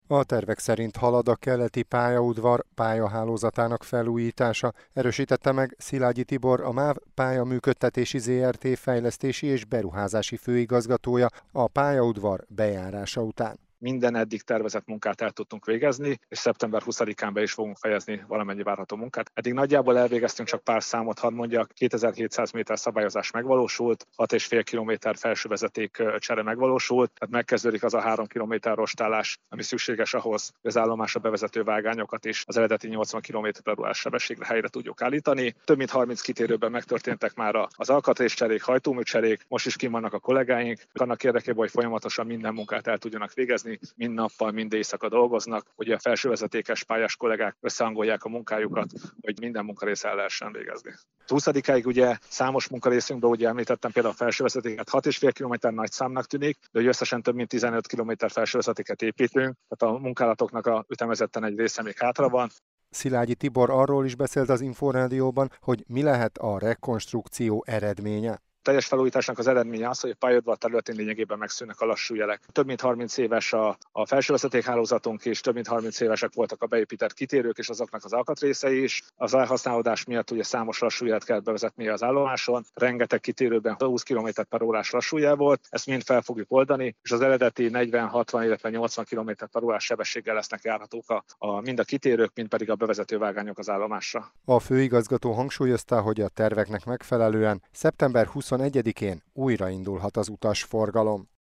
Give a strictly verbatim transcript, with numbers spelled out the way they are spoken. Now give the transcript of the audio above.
A tervek szerint halad a keleti pályaudvar pályahálózatának felújítása, erősítette meg Szilágyi Tibor, a MÁV Pályaműködtetési zé er té fejlesztési és beruházási főigazgatója a pályaudvar bejárása után. Minden eddig tervezett munkát el tudtunk végezni, és szeptember huszadikán be is fogunk fejezni valamennyi várható munkát. Eddig nagyjából elvégeztünk, csak pár számot hadd mondjak, kétezer-hétszáz méter szabályozás megvalósult, hat és fél kilométer felsővezeték csere megvalósult, tehát megkezdődik az a három kilométer rostálás, ami szükséges ahhoz, hogy az állomásra bevezető vágányokat is az eredeti nyolcvan kilométer per órás sebességre helyre tudjuk állítani. Több mint harminc kitérőben megtörténtek már az alkatrészcserék, hajtóműcserék, most is kim vannak a kollégáink, annak érdekében, hogy folyamatosan minden munkát el tudjanak végezni. Mind nappal, mind éjszaka dolgoznak, hogy a felsővezetékes pályás kollégák összehangolják a munkájukat, hogy minden munkarész el lehessen végezni. huszadikáig ugye számos munkarészünkben, ugye említettem például a felsővezetéket, hat és fél kilométer nagy számnak tűnik, de hogy összesen több mint tizenöt kilométer felsővezetéket építünk, tehát a munkálatoknak a ütemezetten egy része még hátra van. Szilágyi Tibor arról is beszélt az Inforádióban, hogy mi lehet a rekonstrukció eredménye. Teljes felújításnak az eredménye az, hogy a pályaudvar területén lényegében megszűnnek a lassú jelek. Több mint harminc éves a, a felsővezetékhálózatunk is, több mint harminc évesek voltak a beépített kitérők és azoknak az alkatrészei is. Az elhasználódás miatt ugye számos lassú jelet kellett bevezetni az állomáson, rengeteg kitérőben húsz kilométer per órás lassú jel volt, ezt mind fel fogjuk oldani, és az eredeti negyven, hatvan, illetve nyolcvan kilométer per órás sebességgel lesznek járhatók a, a, mind a kitérők, mind pedig a bevezető vágányok az állomásra. A főigazgató hangsúlyozta, hogy a terveknek megfelelően szeptember huszonegyedikén újraindulhat az utasforgalom.